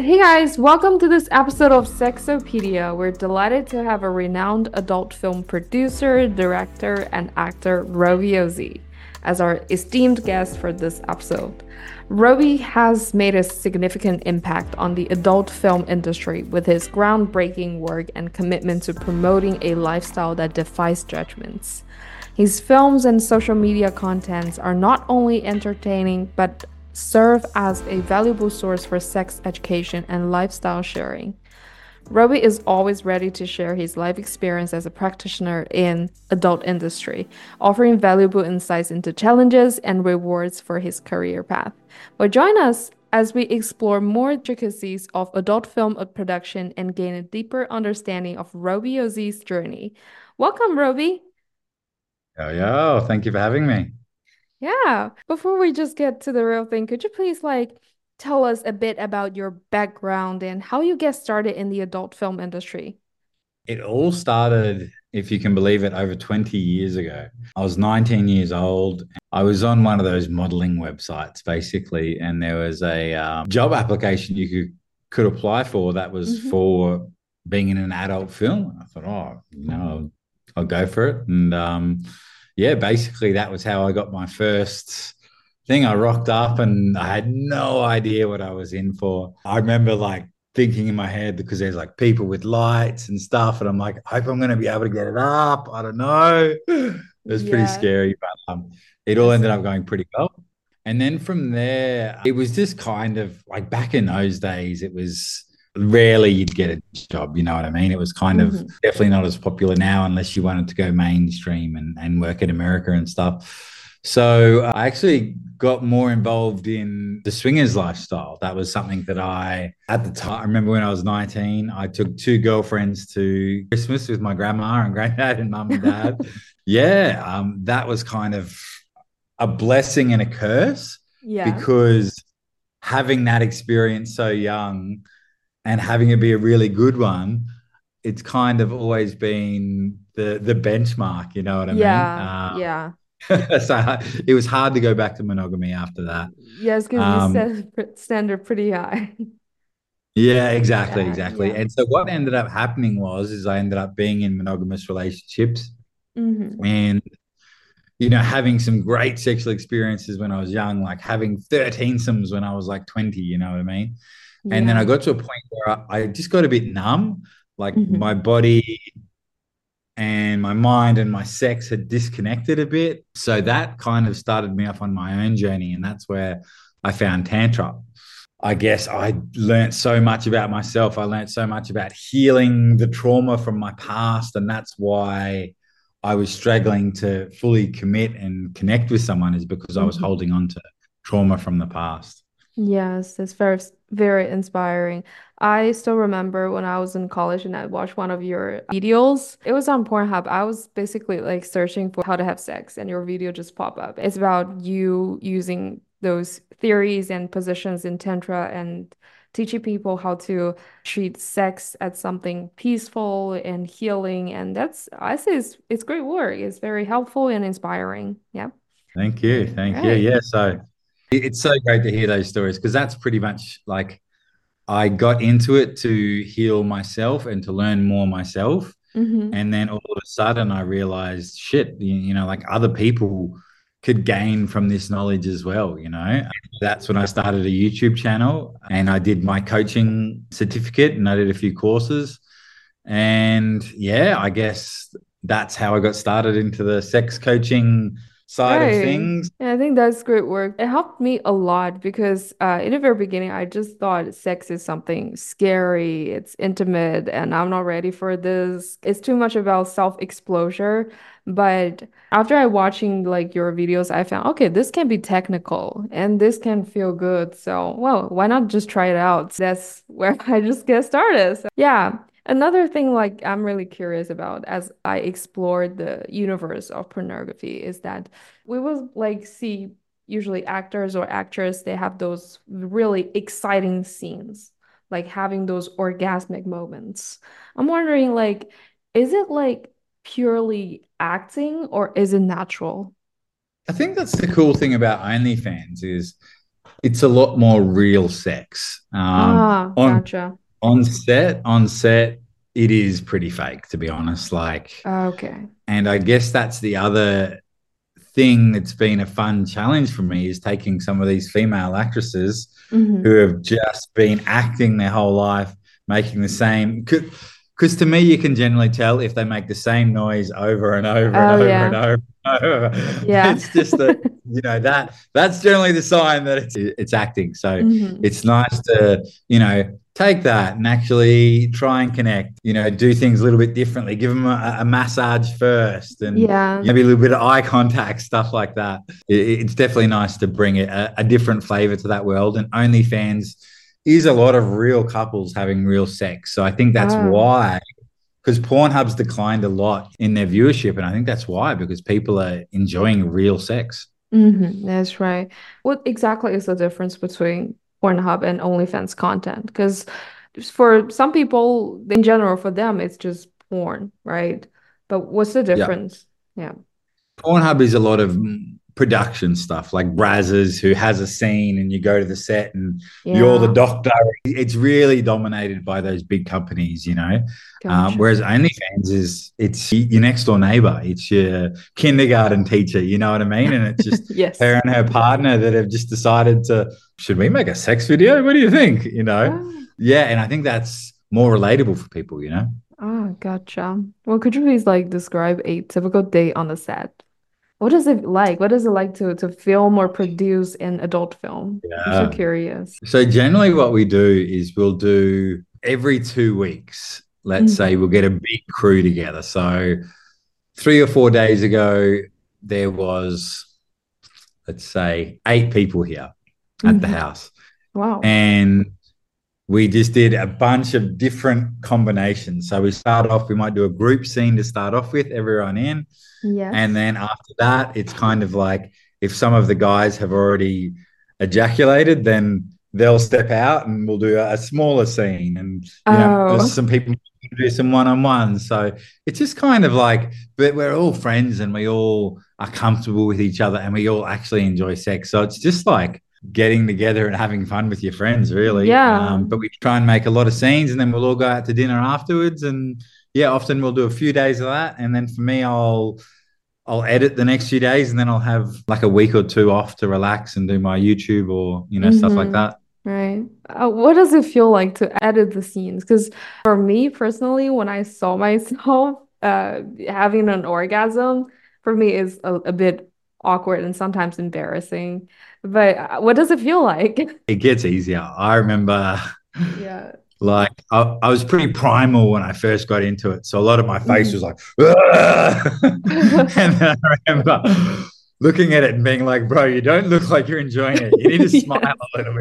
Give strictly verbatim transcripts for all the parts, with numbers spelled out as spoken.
Hey guys, welcome to this episode of Sexopedia. We're delighted to have a renowned adult film producer, director, and actor Robbie Ozzie as our esteemed guest for this episode. Robbie has made a significant impact on the adult film industry with his groundbreaking work and commitment to promoting a lifestyle that defies judgments. His films and social media contents are not only entertaining but serve as a valuable source for sex education and lifestyle sharing. Robbie is always ready to share his life experience as a practitioner in adult industry, offering valuable insights into challenges and rewards for his career path. But join us as we explore more intricacies of adult film production and gain a deeper understanding of Robbie Ozzie's journey. Welcome, Robbie. Yo, yo, thank you for having me. Yeah. Before we just get to the real thing, could you please like tell us a bit about your background and how you get started in the adult film industry? It all started, if you can believe it, over twenty years ago. I was nineteen years old. I was on one of those modeling websites, basically, and there was a um, job application you could could apply for that was Hmm. for being in an adult film. I thought, oh, you know, I'll, I'll go for it. And um, yeah, basically, that was how I got my first thing. I rocked up and I had no idea what I was in for. I remember like thinking in my head because there's like people with lights and stuff, and I'm like, I hope I'm going to be able to get it up. I don't know. It was pretty Yeah. scary, but um, it all Yes. ended up going pretty well. And then from there, it was just kind of like back in those days, it was rarely you'd get a job. You know what I mean? It was kind of Hmm. definitely not as popular now unless you wanted to go mainstream and, and work in America and stuff. So uh, I actually got more involved in the swingers lifestyle. That was something that I, at the time, I remember when I was nineteen, I took two girlfriends to Christmas with my grandma and granddad and mum and dad. Yeah, um, that was kind of a blessing and a curse Yeah. because having that experience so young and having it be a really good one, it's kind of always been the the benchmark. You know what I mean? Yeah. Uh, Yeah. so it was hard to go back to monogamy after that. Yes, because you Um, set the standard pretty high. yeah, exactly, Yeah. exactly. Yeah. And so what ended up happening was, is I ended up being in monogamous relationships Hmm. and you know having some great sexual experiences when I was young, like having thirteen somes when I was like twenty. You know what I mean? And then I Yeah. got to a point where I, I just got a bit numb, like Hmm. my body and my mind and my sex had disconnected a bit. So that kind of started me off on my own journey. And that's where I found Tantra. I guess I learned so much about myself. I learned so much about healing the trauma from my past. And that's why I was struggling to fully commit and connect with someone, is because I was Hmm. holding on to trauma from the past. Yes, that's very, very inspiring. I still remember when I was in college and I watched one of your videos. It was on Pornhub. I was basically like searching for how to have sex, and your video just popped up. It's about you using those theories and positions in Tantra and teaching people how to treat sex as something peaceful and healing. And that's, I say, it's, it's great work. It's very helpful and inspiring. Yeah. Thank you. Thank you. Right. Yeah. So it's so great to hear those stories because that's pretty much like I got into it to heal myself and to learn more myself. Mm-hmm. And then all of a sudden, I realized, shit, you, you know, like other people could gain from this knowledge as well. You know, and that's when I started a YouTube channel and I did my coaching certificate and I did a few courses. And yeah, I guess that's how I got started into the sex coaching side of Right. things. Yeah, I think that's great work. It helped me a lot because uh, in the very beginning, I just thought sex is something scary, it's intimate, and I'm not ready for this. It's too much about self-exposure. But after I watching like your videos, I found, okay, this can be technical and this can feel good. So, well, why not just try it out? That's where I just get started. So, yeah. Another thing like I'm really curious about as I explored the universe of pornography is that we will like see usually actors or actors, they have those really exciting scenes, like having those orgasmic moments. I'm wondering, like, is it like purely acting or is it natural? I think that's the cool thing about OnlyFans is It's a lot more real sex. Um, Ah, on gotcha. on set, on set, it is pretty fake, to be honest. Like, Okay. and I guess that's the other thing that's been a fun challenge for me is taking some of these female actresses who Mm-hmm. have just been acting their whole life, making the same. Because to me, you can generally tell if they make the same noise over and over and Oh over and yeah. over and over. Yeah. It's just that you know that that's generally the sign that it's it's acting. So Mm-hmm. it's nice to you know take that and actually try and connect. You know, do things a little bit differently. Give them a, a massage first, and Yeah. maybe a little bit of eye contact, stuff like that. It, it's definitely nice to bring a, a different flavor to that world. And OnlyFans is a lot of real couples having real sex. So I think that's Oh. why, because Pornhub's declined a lot in their viewership. And I think that's why, because people are enjoying real sex. Mm-hmm. That's right. What exactly is the difference between Pornhub and OnlyFans content? Because for some people, in general, for them, it's just porn, right? But what's the Yeah. difference? Yeah. Pornhub is a lot of production stuff, like Brazzers, who has a scene and you go to the set and you're the Yeah. doctor. It's really dominated by those big companies, you know. Um, Gotcha. whereas OnlyFans is it's your next door neighbor, it's your kindergarten teacher, you know what I mean? And it's just Yes. her and her partner that have just decided to, should we make a sex video? What do you think? You know? Oh, Yeah, and I think that's more relatable for people, you know. oh, gotcha. Well, could you please like describe a typical day on the set? What is it like? What is it like to to film or produce an adult film? I'm so Yeah. curious. So generally what we do is we'll do every two weeks, let's say Hmm. we'll get a big crew together. So three or four days ago, there was, let's say, eight people here at the Hmm. house. Wow. And we just did a bunch of different combinations. So we start off, we might do a group scene to start off with, everyone in. And Yes. then after that, it's kind of like if some of the guys have already ejaculated, then they'll step out and we'll do a, a smaller scene. And, you know, there's Oh. some people do some one on one. So it's just kind of like, but we're all friends and we all are comfortable with each other and we all actually enjoy sex. So it's just like, getting together and having fun with your friends, really. Yeah. Um, but we try and make a lot of scenes, and then we'll all go out to dinner afterwards. And yeah, often we'll do a few days of that, and then for me, I'll I'll edit the next few days, and then I'll have like a week or two off to relax and do my YouTube or you know stuff like Hmm. that. Right. Uh, what does it feel like to edit the scenes? Because for me personally, when I saw myself uh having an orgasm, for me is a, a bit awkward and sometimes embarrassing. But uh, what does it feel like? It gets easier. I remember. Yeah. Like I, I was pretty primal when I first got into it, so a lot of my face was Mhm. like, and then I remember looking at it and being like, "Bro, you don't look like you're enjoying it. You need to smile Yes. a little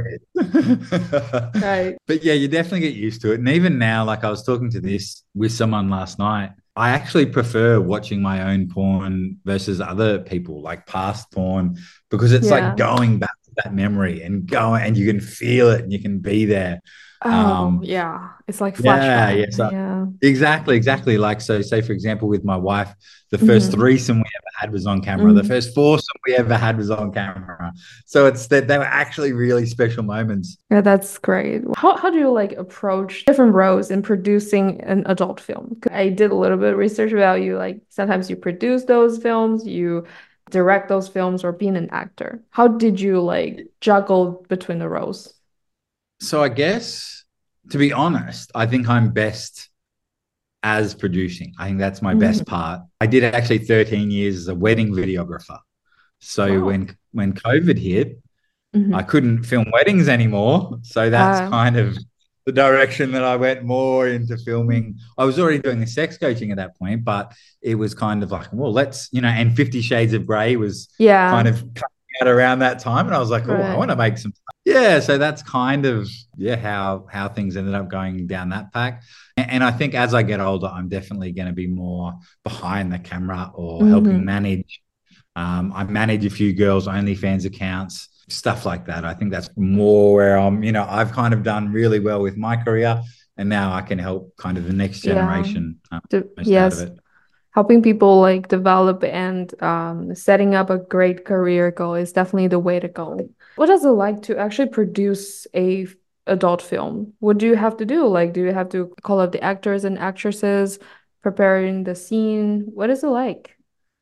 bit." Right. But yeah, you definitely get used to it. And even now, like I was talking to this with someone last night, I actually prefer watching my own porn versus other people, like past porn, because it's like Yeah. going back to that memory and going, and you can feel it and you can be there. Oh, Um, yeah. It's like yeah, flashback. yes, uh, Yeah. exactly, exactly. Like, so say for example, with my wife, the first Hmm. threesome we ever had was on camera. The Hmm. first foursome we ever had was on camera. So it's that they were actually really special moments. Yeah, that's great. How how do you like approach different roles in producing an adult film? 'Cause I did a little bit of research about you. Like sometimes you produce those films, you direct those films, or being an actor. How did you like juggle between the roles? So I guess, to be honest, I think I'm best as producing. I think that's my best Hmm. part. I did actually thirteen years as a wedding videographer. So Wow. when when COVID hit, I Hmm. couldn't film weddings anymore. So that's Uh, kind of the direction that I went more into filming. I was already doing the sex coaching at that point, but it was kind of like, well, let's, you know, and Fifty Shades of Grey was kind yeah. of coming out around that time. And I was like, oh, I Right. want to make some. Yeah. So that's kind of, yeah, how, how things ended up going down that pack. And, and I think as I get older, I'm definitely going to be more behind the camera or helping Hmm. manage. Um, I manage a few girls' OnlyFans accounts, stuff like that. I think that's more where I'm, you know, I've kind of done really well with my career, and now I can help kind of the next Yeah. generation uh, The, most out of yes. it. Helping people like develop and um, setting up a great career goal is definitely the way to go. What does it like to actually produce a f- adult film? What do you have to do? Like, do you have to call up the actors and actresses, preparing the scene? What is it like?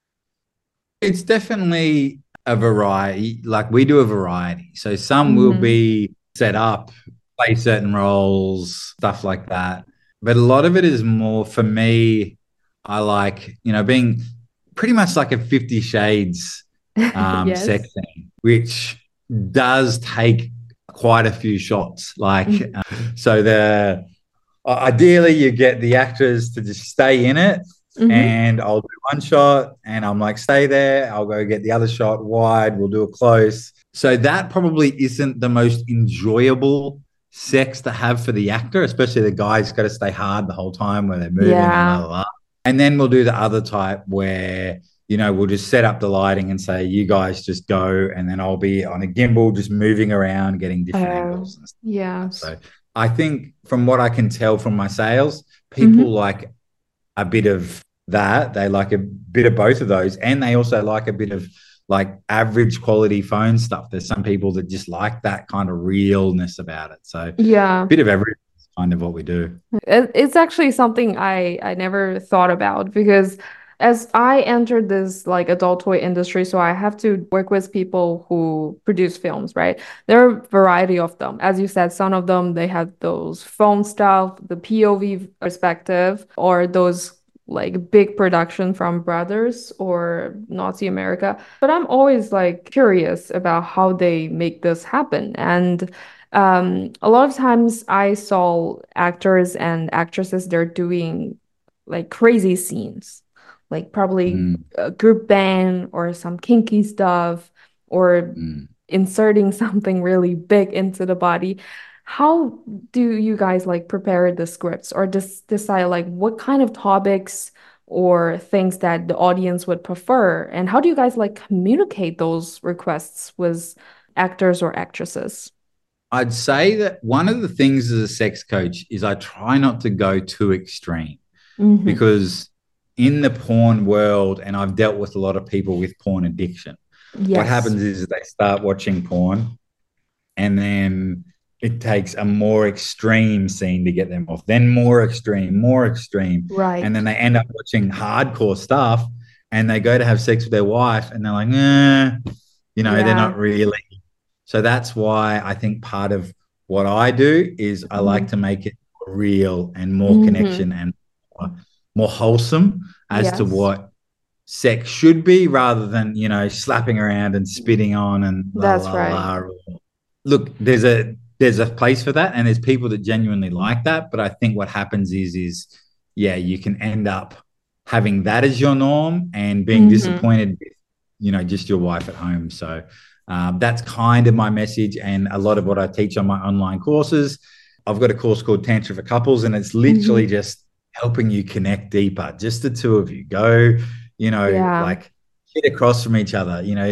It's definitely a variety. Like we do a variety. So some will Mm-hmm. be set up, play certain roles, stuff like that. But a lot of it is more for me. I like, you know, being pretty much like a Fifty Shades um, sex Yes. scene, which does take quite a few shots. Like, Mm-hmm. uh, so the ideally you get the actors to just stay in it, Mm-hmm. and I'll do one shot and I'm like, stay there. I'll go get the other shot wide. We'll do a close. So that probably isn't the most enjoyable sex to have for the actor, especially the guy's got to stay hard the whole time where they're moving and la Yeah. la la. And then we'll do the other type where, you know, we'll just set up the lighting and say, you guys just go. And then I'll be on a gimbal, just moving around, getting different Uh, angles and stuff like that. yes. So I think from what I can tell from my sales, people Mm-hmm. like a bit of that. They like a bit of both of those. And they also like a bit of like average quality phone stuff. There's some people that just like that kind of realness about it. So a Yeah. bit of everything is kind of what we do. It, it's actually something I I never thought about because as I entered this like adult toy industry, so I have to work with people who produce films, right? There are a variety of them. As you said, some of them they have those phone stuff, the P O V perspective, or those like big production from Brothers or Nazi America. But I'm always like curious about how they make this happen. And um, a lot of times I saw actors and actresses, they're doing like crazy scenes, like probably Mm, a group band or some kinky stuff, or mm. inserting something really big into the body. How do you guys like prepare the scripts or just decide like what kind of topics or things that the audience would prefer? And how do you guys like communicate those requests with actors or actresses? I'd say that one of the things as a sex coach is I try not to go too extreme Hmm. because in the porn world, and I've dealt with a lot of people with porn addiction, what Yes, happens is they start watching porn and then it takes a more extreme scene to get them off, then more extreme, more extreme. And then right. they end up watching hardcore stuff and they go to have sex with their wife and they're like, eh, you know, they're Yeah. not really. So that's why I think part of what I do is I like Hmm. to make it real and more connection Hmm. and more, more wholesome as to Yes, what sex should be rather than, you know, slapping around and spitting on and la that's la right. la. Look, there's a there's a place for that and there's people that genuinely like that. But I think what happens is is yeah, you can end up having that as your norm and being Hmm. disappointed with, you know, just your wife at home. So um, that's kind of my message and a lot of what I teach on my online courses. I've got a course called Tantra for Couples, and it's literally Hmm. just helping you connect deeper, just the two of you. Go, you know, Yeah. like sit across from each other, you know,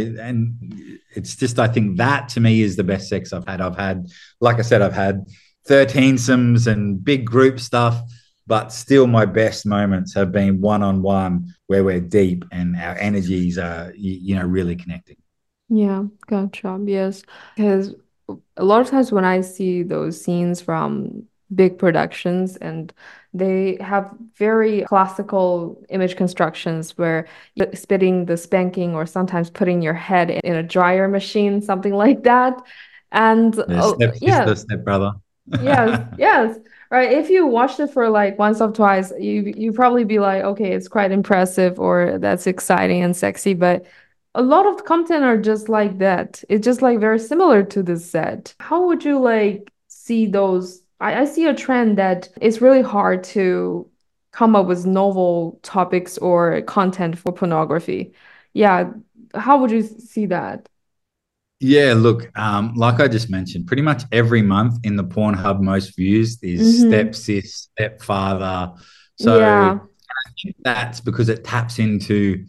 and it's just, I think that to me is the best sex I've had. I've had, like I said, I've had thirteen-somes and big group stuff, but still my best moments have been one on one where we're deep and our energies are, you, you know, really connecting. Yeah, gotcha. Yes, because a lot of times when I see those scenes from big productions and they have very classical image constructions where you're spitting the spanking or sometimes putting your head in a dryer machine, something like that. And Yeah, uh, step yeah, sister, step brother. yes, yes. Right. If you watched it for like once or twice, you you probably be like, okay, it's quite impressive or that's exciting and sexy, but a lot of content are just like that. It's just like very similar to this set. How would you like see those? I, I see a trend that it's really hard to come up with novel topics or content for pornography. Yeah. How would you see that? Yeah, look, um, like I just mentioned, pretty much every month in the Pornhub most views is Mm-hmm. stepsis, stepfather. So Yeah. that's because it taps into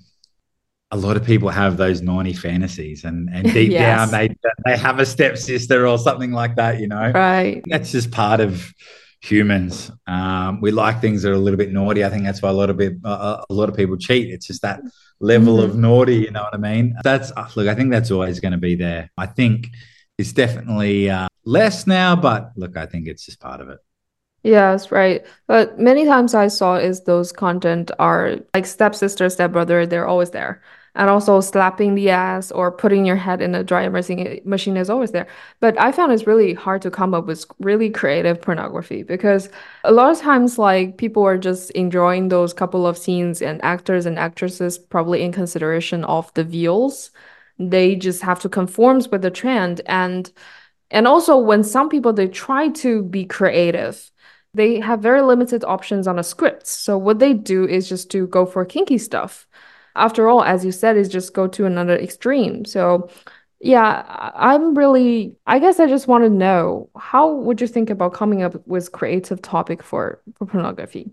a lot of people have those naughty fantasies and and deep down Yes. they they have a stepsister or something like that, you know. Right. That's just part of humans. Um, we like things that are a little bit naughty. I think that's why a lot of people a, a lot of people cheat. It's just that level of Mm-hmm. naughty, you know what I mean? That's look, I think that's always going to be there. I think it's definitely uh, less now, but look, I think it's just part of it. Yes, right. But many times I saw is those content are like stepsister, stepbrother, they're always there. And also slapping the ass or putting your head in a dryer machine machine is always there. But I found it's really hard to come up with really creative pornography because a lot of times like people are just enjoying those couple of scenes and actors and actresses probably in consideration of the views. They just have to conform with the trend and and also when some people they try to be creative they have very limited options on a script. So what they do is just to go for kinky stuff. After all, as you said, is just go to another extreme. So yeah, I- I'm really, I guess I just want to know how would you think about coming up with creative topic for, for pornography?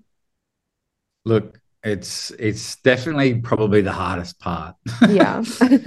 Look, it's it's definitely probably the hardest part. Yeah.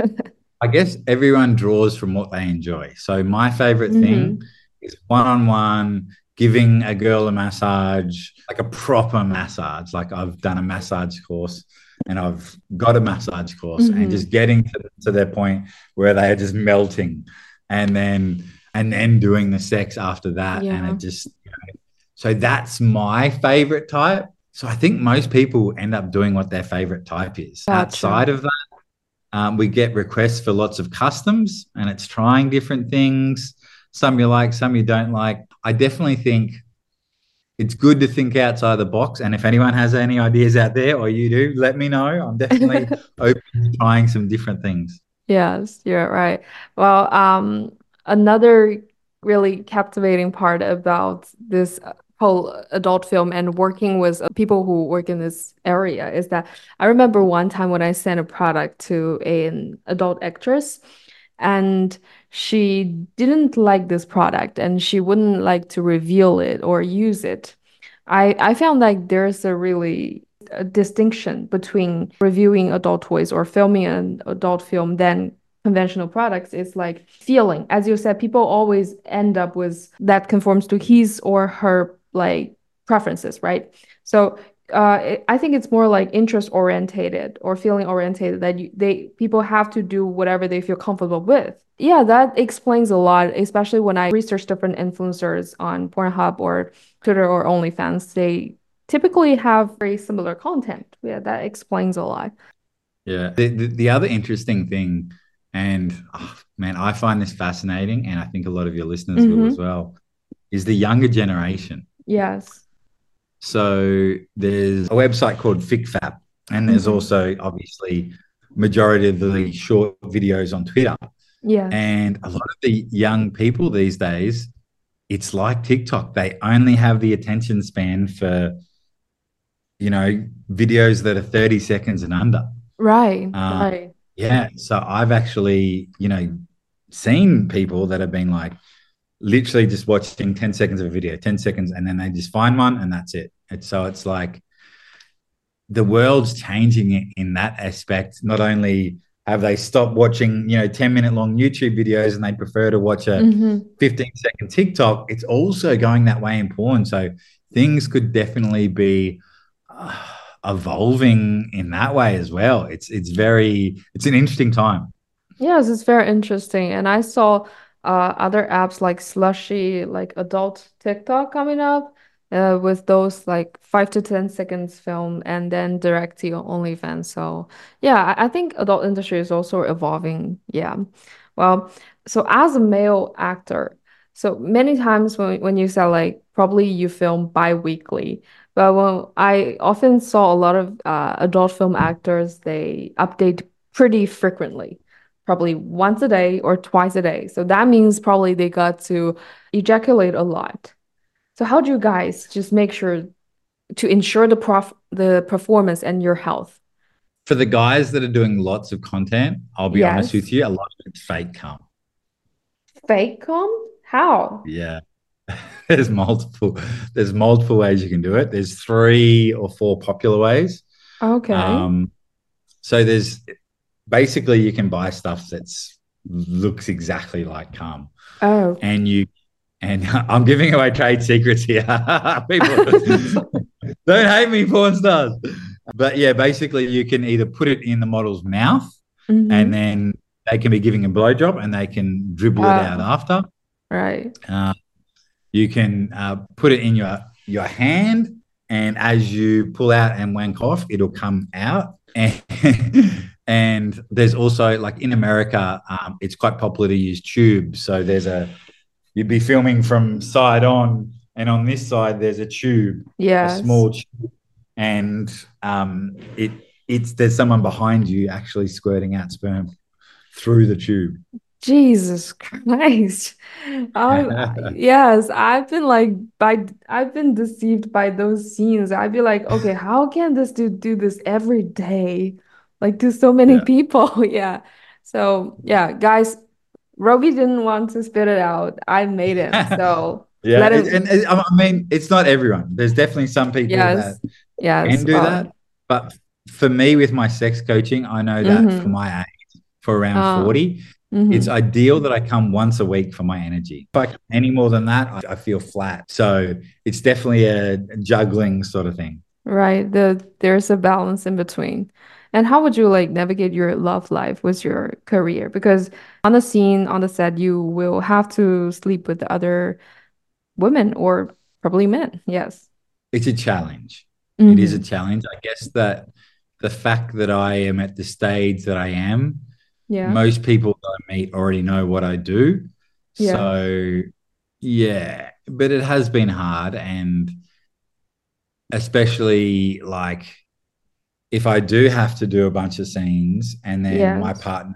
I guess everyone draws from what they enjoy. So my favorite thing hmm is one-on-one, giving a girl a massage, like a proper massage. Like I've done a massage course and I've got a massage course and hmm just getting to, to their point where they are just melting and then and then doing the sex after that. And Yeah. it just, you know, so that's my favorite type. So I think most people end up doing what their favorite type is. Gotcha. Outside of that, um, we get requests for lots of customs, and it's trying different things. Some you like, some you don't like. I definitely think it's good to think outside the box. And if anyone has any ideas out there, or you do, let me know. I'm definitely open to trying some different things. Yes, you're right. Well, um, another really captivating part about this uh, whole adult film and working with uh, people who work in this area is that I remember one time when I sent a product to an adult actress and she didn't like this product and she wouldn't like to reveal it or use it. I I found like there's a really a distinction between reviewing adult toys or filming an adult film than conventional products is like feeling. As you said, people always end up with that conforms to his or her like preferences, right? So uh, it, I think it's more like interest orientated or feeling orientated that you, they people have to do whatever they feel comfortable with. Yeah, that explains a lot, especially when I research different influencers on Pornhub or Twitter or OnlyFans. They typically have very similar content. Yeah, that explains a lot. Yeah. The, the, the other interesting thing, and oh, man, I find this fascinating, and I think a lot of your listeners will as Mm-hmm. well, is the younger generation. Yes. So there's a website called FicFap, and there's Mm-hmm. also obviously majority of the short videos on Twitter. Yes. And a lot of the young people these days, it's like TikTok. They only have the attention span for, you know, videos that are thirty seconds and under. Right. Uh, Right. yeah. So I've actually, you know, seen people that have been like literally just watching ten seconds of a video, ten seconds, and then they just find one and that's it. And so it's like the world's changing in that aspect. Not only have they stopped watching, you know, ten minute long YouTube videos and they prefer to watch a Mm-hmm. fifteen second TikTok, it's also going that way in porn. So things could definitely be uh, evolving in that way as well. It's it's very it's an interesting time. Yes, it's very interesting. And I saw uh, other apps like Slushy, like adult TikTok coming up uh, with those like five to ten seconds film and then direct to OnlyFans. So yeah, I, I think adult industry is also evolving. Yeah. Well, so as a male actor, so many times when when you say like probably you film bi-weekly, but when I often saw a lot of uh, adult film actors, they update pretty frequently probably once a day or twice a day. So that means probably they got to ejaculate a lot. So how do you guys just make sure to ensure the prof the performance and your health? For the guys that are doing lots of content, I'll be honest with Yes. you, a lot of it's fake cum. Fake cum? How? Yeah. there's multiple there's multiple ways you can do it. There's three or four popular ways. Okay. Um, so there's basically you can buy stuff that's looks exactly like cum, Oh. and you and I'm giving away trade secrets here. People don't hate me, porn stars. But yeah, basically you can either put it in the model's mouth and Mm-hmm. then they can be giving a blowjob and they can dribble it out Uh, after. right. Uh, you can uh, put it in your your hand, and as you pull out and wank off, it'll come out. And and there's also like in America, um, it's quite popular to use tubes. So there's a you'd be filming from side on, and on this side there's a tube, a Yes. small tube, and um, it it's there's someone behind you actually squirting out sperm through the tube. Jesus Christ. Um, yes, I've been like by I've been deceived by those scenes. I'd be like, okay, how can this dude do this every day? Like to so many Yeah. people. Yeah. So yeah, guys, Roby didn't want to spit it out. I made him. So Yeah, let it, and him. it, I mean, it's not everyone. There's definitely some people that Yes. Yes. can do Well, that, but for me, with my sex coaching, I know that for mm-hmm. my age, for around Uh, forty, it's mm-hmm. ideal that I come once a week for my energy. If I come any more than that, I, I feel flat. So it's definitely a juggling sort of thing. Right. The there's a balance in between. And how would you like navigate your love life with your career? Because on the scene, on the set, you will have to sleep with other women or probably men. Yes. It's a challenge. It is a Mm-hmm. challenge. I guess that the fact that I am at the stage that I am, Yeah. most people that I meet already know what I do. Yeah. So, yeah, but it has been hard. And especially like if I do have to do a bunch of scenes and then my Yes. partner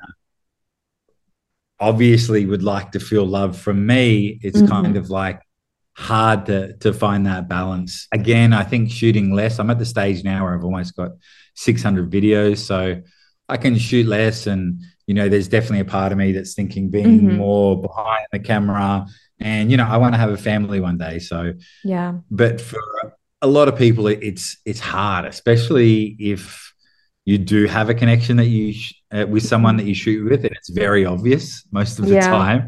obviously would like to feel love from me, it's kind Mm-hmm. of like hard to to find that balance. Again, I think shooting less. I'm at the stage now where I've almost got six hundred videos, so I can shoot less. And you know, there's definitely a part of me that's thinking being Mm-hmm. more behind the camera. And you know, I want to have a family one day. So, Yeah. but for a lot of people, it's it's hard, especially if you do have a connection that you sh- uh, with someone that Mhm. you shoot with, and it's very obvious most of the Yeah. time.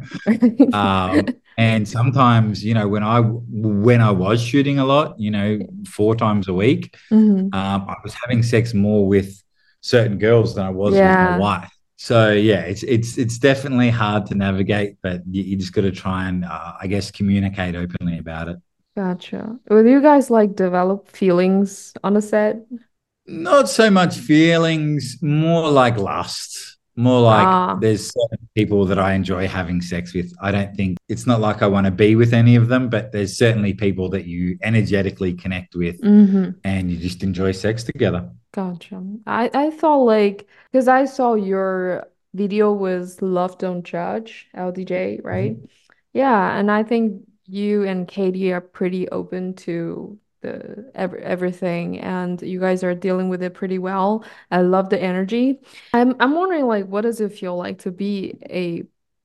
Um, and sometimes, you know, when I when I was shooting a lot, you know, four times a week, Hmm. um, I was having sex more with certain girls than I was with my Yeah. wife. So yeah, it's it's it's definitely hard to navigate, but you, you just got to try and uh, I guess communicate openly about it. Gotcha. Will you guys like develop feelings on the set? Not so much feelings, more like lust. More like Ah. there's certain people that I enjoy having sex with. I don't think it's not like I want to be with any of them, but there's certainly people that you energetically connect with Mm-hmm. and you just enjoy sex together. Gotcha. I I thought like because I saw your video was Love Don't Judge, L D J, right? Mhm. Yeah, and I think you and Katie are pretty open to the ev everything, and you guys are dealing with it pretty well. I love the energy. I'm I'm wondering like what does it feel like to be a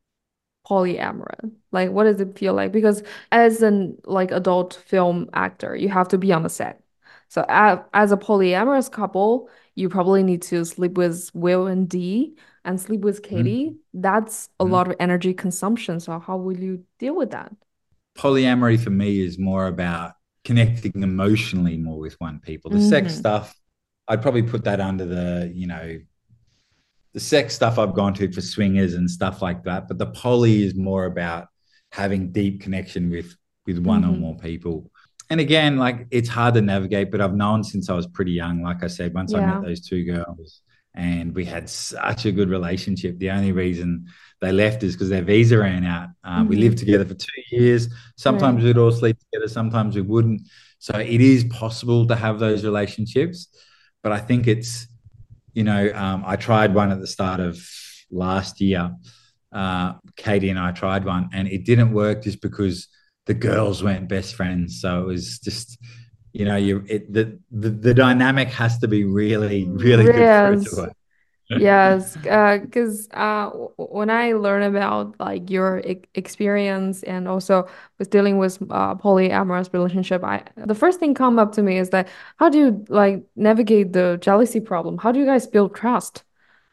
polyamorous? Like what does it feel like? Because as an like adult film actor, you have to be on the set. So a as a polyamorous couple, you probably need to sleep with Will and Dee and sleep with Katie. That's a Mhm. lot of energy consumption. So how will you deal with that? Polyamory for me is more about connecting emotionally more with one people. The sex Hmm. stuff, I'd probably put that under the, you know, the sex stuff I've gone to for swingers and stuff like that. But the poly is more about having deep connection with with one or Hmm. more people. And again, like it's hard to navigate, but I've known since I was pretty young. Like I said, once I met Yeah. those two girls and we had such a good relationship. The only reason they left is because their visa ran out. Uh, we lived Hmm. together for two years. Right. Sometimes we'd all sleep together, sometimes we wouldn't. So it is possible to have those relationships. But I think it's you know, um, I tried one at the start of last year. Uh, Katie and I tried one, and it didn't work just because the girls weren't best friends. So it was just, you know, you it, the, the the dynamic has to be really, really good for it to Yes. work. Yes, uh, because uh, w- when I learn about like your e experience and also with dealing with uh, polyamorous relationship, I the first thing come up to me is that how do you like navigate the jealousy problem? How do you guys build trust?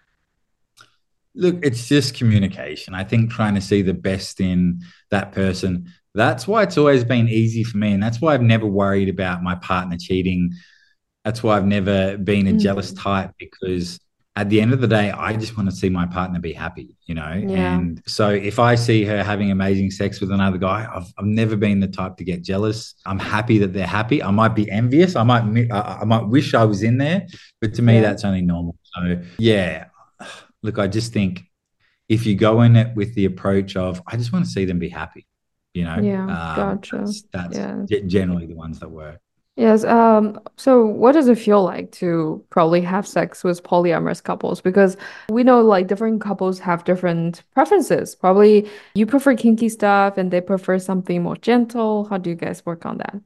Look, it's just communication. I think trying to see the best in that person. That's why it's always been easy for me, and that's why I've never worried about my partner cheating. That's why I've never been a jealous Hmm. type because at the end of the day, I just want to see my partner be happy, you know? Yeah. And so if I see her having amazing sex with another guy, I've, I've never been the type to get jealous. I'm happy that they're happy. I might be envious. I might, I, I might wish I was in there, but to me, Yeah. that's only normal. So yeah, look, I just think if you go in it with the approach of, I just want to see them be happy, you know, Yeah. um, Gotcha. that's, that's Yeah. generally the ones that work. Yes. Um, so what does it feel like to probably have sex with polyamorous couples? Because we know like different couples have different preferences. Probably you prefer kinky stuff and they prefer something more gentle. How do you guys work on that?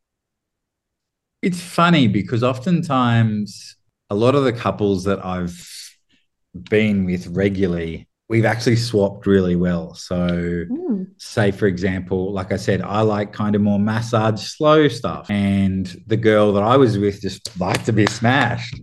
It's funny because oftentimes a lot of the couples that I've been with regularly, we've actually swapped really well. So, Mm. say for example, like I said, I like kind of more massage, slow stuff, and the girl that I was with just liked to be smashed.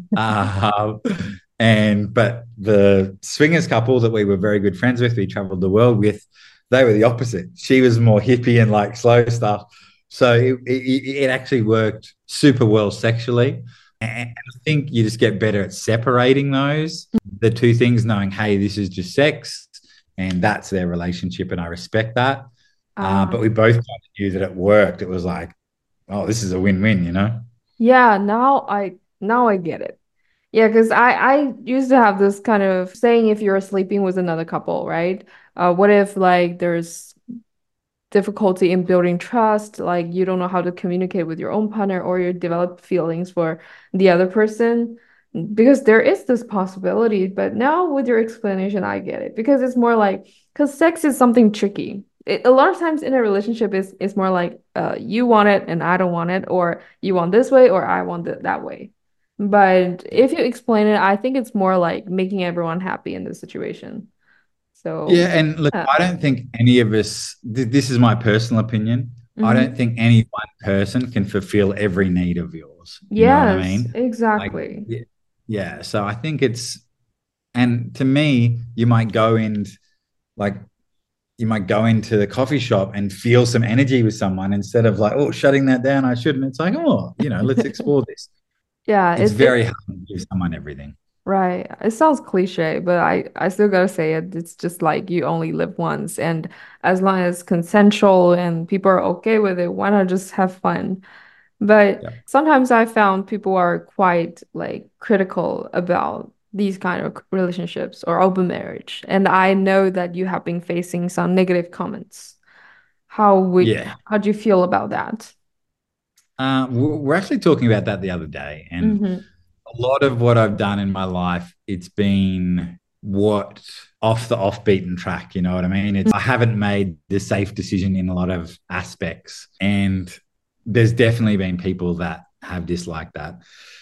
Uh, and but the swingers couple that we were very good friends with, we traveled the world with, they were the opposite. She was more hippie and like slow stuff. So it, it, it actually worked super well sexually. And I think you just get better at separating those, the two things, knowing, hey, this is just sex and that's their relationship. And I respect that. Uh, but Uh, we both kind of knew that it worked. It was like, oh, this is a win win, you know? yeah, now I now I get it. Yeah, because I I used to have this kind of saying if you're sleeping with another couple, right? Uh, what if like there's difficulty in building trust, like you don't know how to communicate with your own partner or you develop feelings for the other person? Because there is this possibility, but now with your explanation, I get it. Because it's more like, because sex is something tricky. It, a lot of times in a relationship is it's more like uh you want it and I don't want it, or you want this way or I want it that way. But if you explain it, I think it's more like making everyone happy in this situation. Yeah, So, and look, yeah. I don't think any of us, th- this is my personal opinion. I don't Hmm. think any one person can fulfill every need of yours. You know what I Yes, mean? Like, exactly. yeah, yeah. So I think it's, and to me, you might go in, like, you might go into the coffee shop and feel some energy with someone instead of like, oh, shutting that down. I shouldn't. It's like, oh, you know, let's explore this. Yeah, It's it very it's hard to give someone everything. right. It sounds cliche, but I I still gotta say it. It's just like you only live once, and as long as consensual and people are okay with it, why not just have fun? But Yeah. sometimes I found people are quite like critical about these kind of relationships or open marriage, and I know that you have been facing some negative comments. How would Yeah. how do you feel about that? Uh, we're we're actually talking about that the other day. And Mm-hmm. a lot of what I've done in my life, it's been what off the off beaten track, you know what I mean? It's I haven't made the safe decision in a lot of aspects. And there's definitely been people that have disliked that.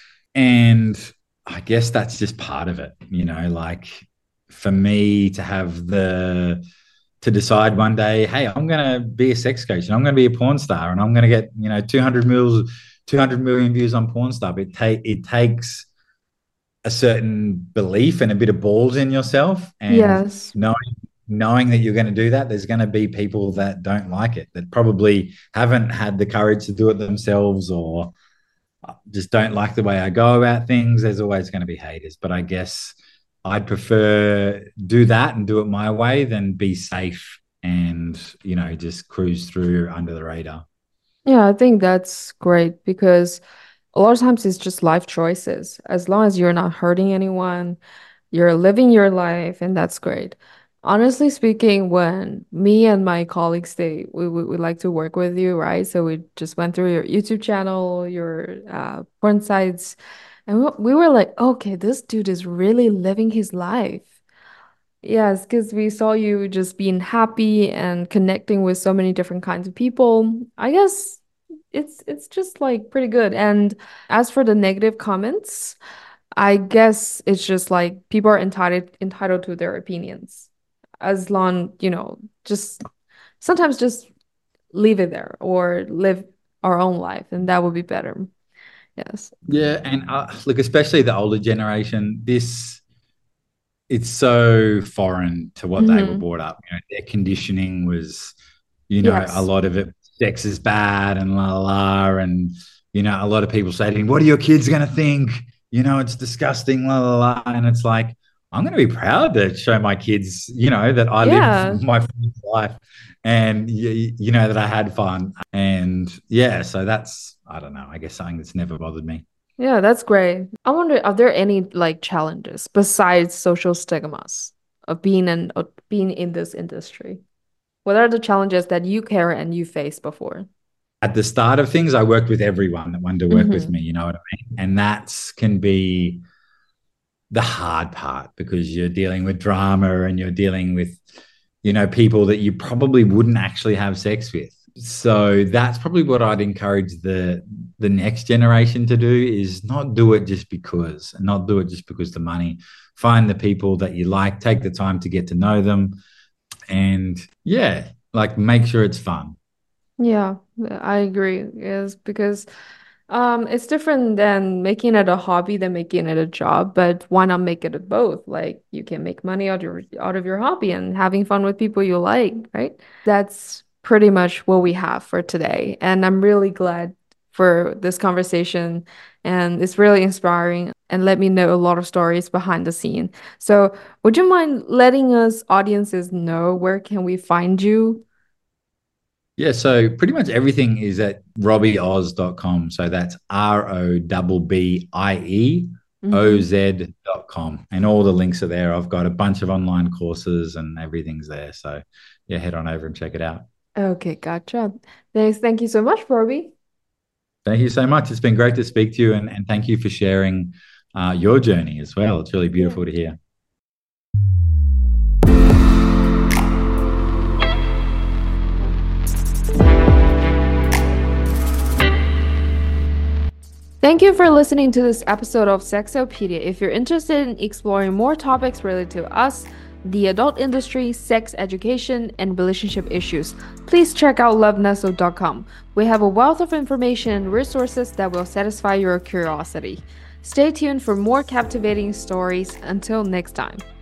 And I guess that's just part of it, you know, like for me to have the to decide one day, hey, I'm going to be a sex coach and I'm going to be a porn star and I'm going to get, you know, two hundred mils, two hundred million views on porn star. It take it takes a certain belief and a bit of balls in yourself, and Yes. knowing knowing that you're going to do that, there's going to be people that don't like it, that probably haven't had the courage to do it themselves, or just don't like the way I go about things. There's always going to be haters, but I guess I'd prefer do that and do it my way than be safe and, you know, just cruise through under the radar. Yeah, I think that's great because a lot of times it's just life choices. As long as you're not hurting anyone, you're living your life, and that's great. Honestly speaking, when me and my colleagues they we, we, we like to work with you, right? So we just went through your YouTube channel, your uh, porn sites, and we, we were like, okay, this dude is really living his life. Yes, because we saw you just being happy and connecting with so many different kinds of people. I guess it's it's just like pretty good. And as for the negative comments, I guess it's just like people are entitled entitled to their opinions. As long, you know, just sometimes just leave it there or live our own life, and that would be better. Yes. Yeah, and uh, look, especially the older generation, this it's so foreign to what they were Hmm. brought up. You know, their conditioning was, you know, a Yes. lot of it, sex is bad and la la la. And, you know, a lot of people say to me, what are your kids going to think? you know, it's disgusting, la la la. And it's like, I'm going to be proud to show my kids, you know, that I live Yeah. my life and, you, you know, that I had fun. And yeah, so that's, I don't know, I guess something that's never bothered me. Yeah, that's great. I wonder, are there any like challenges besides social stigmas of being in of being in this industry? What are the challenges that you carry and you faced before? At the start of things, I worked with everyone that wanted to work with Mm-hmm. me, you know what I mean? And that's can be the hard part because you're dealing with drama and you're dealing with, you know, people that you probably wouldn't actually have sex with. So that's probably what I'd encourage the the next generation to do is not do it just because, and not do it just because the money. Find the people that you like, take the time to get to know them, and yeah, like make sure it's fun. Yeah, I agree. Yes, because um it's different than making it a hobby than making it a job, but why not make it a both? Like you can make money out of your out of your hobby and having fun with people you like, right? That's pretty much what we have for today. And I'm really glad for this conversation and it's really inspiring and let me know a lot of stories behind the scene. So, would you mind letting us audiences know where can we find you? Yeah, so pretty much everything is at robbie oz dot com. So that's R O B B I E O Mhm. Z dot com. And all the links are there. I've got a bunch of online courses and everything's there. So yeah, head on over and check it out. Okay, gotcha. Thanks. Thank you so much, Robbie. Thank you so much. It's been great to speak to you and, and thank you for sharing uh, your journey as well. It's really Yeah. beautiful to hear. Thank you for listening to this episode of Sexopedia. If you're interested in exploring more topics related to us, the adult industry, sex education, and relationship issues, please check out love nestle dot com. We have a wealth of information and resources that will satisfy your curiosity. Stay tuned for more captivating stories. Until next time.